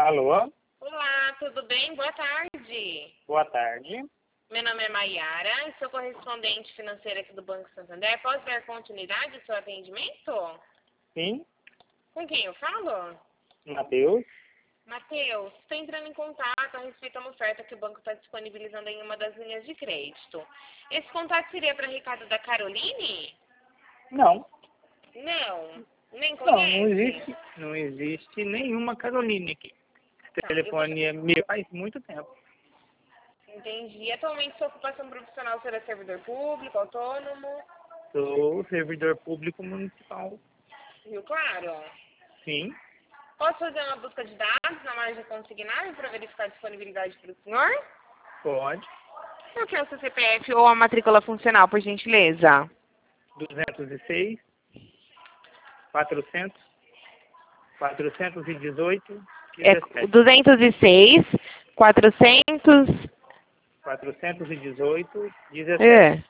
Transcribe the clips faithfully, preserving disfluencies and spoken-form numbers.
Alô? Olá, tudo bem? Boa tarde. Boa tarde. Meu nome é Maiara, sou correspondente financeira aqui do Banco Santander. Posso dar continuidade ao seu atendimento? Sim, Com quem eu falo? Matheus. Matheus, estou entrando em contato a respeito de uma oferta que o banco está disponibilizando em uma das linhas de crédito. Esse contato seria para Ricardo da Caroline? Não, Não, nem não, conhece? não existe, não existe nenhuma Caroline aqui. Esse Tá, telefone é meu faz muito tempo. entendi. Atualmente sua ocupação profissional será servidor público, autônomo? Sou servidor público municipal. Viu, claro? Sim, Posso fazer uma busca de dados na margem consignável para verificar a disponibilidade para o senhor? pode. Qual que é o seu C P F ou a matrícula funcional, por gentileza? duzentos e seis, quatrocentos, quatrocentos e dezoito, É dezessete. duzentos e seis, quatrocentos... quatrocentos e dezoito, dezessete. É.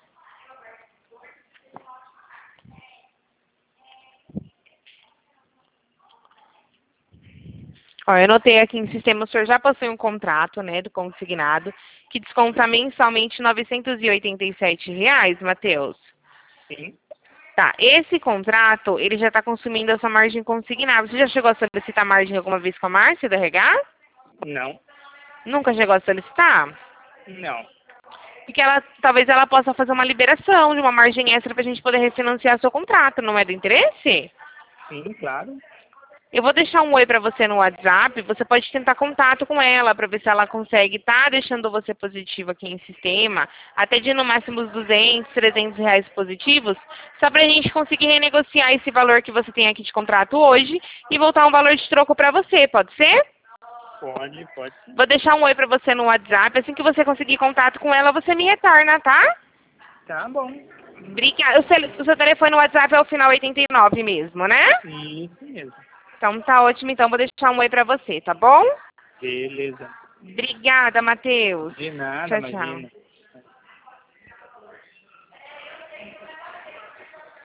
Ó, eu notei aqui em sistema, o senhor já possui um contrato, né, do consignado, que desconta mensalmente novecentos e oitenta e sete reais, Matheus. Sim, Tá, esse contrato, ele já está consumindo a sua margem consignada. Você já chegou a solicitar margem alguma vez com a Márcia da Regar? não, Nunca chegou a solicitar? não. Porque ela, talvez ela possa fazer uma liberação de uma margem extra para a gente poder refinanciar seu contrato, não é do interesse? Sim, claro. Eu vou deixar um oi para você no WhatsApp, você pode tentar contato com ela para ver se ela consegue estar deixando você positivo aqui em sistema, até de no máximo uns duzentos, trezentos reais positivos, só para a gente conseguir renegociar esse valor que você tem aqui de contrato hoje e voltar um valor de troco para você, pode ser? Pode, pode sim. Vou deixar um oi para você no WhatsApp, assim que você conseguir contato com ela, você me retorna, tá? Tá bom. Obrigada. O seu, o seu telefone no WhatsApp é o final oitenta e nove mesmo, né? Isso mesmo. Então tá ótimo, então vou deixar um oi pra você, tá bom? Beleza. Obrigada, Matheus. De nada, Tchau, tchau. imagina.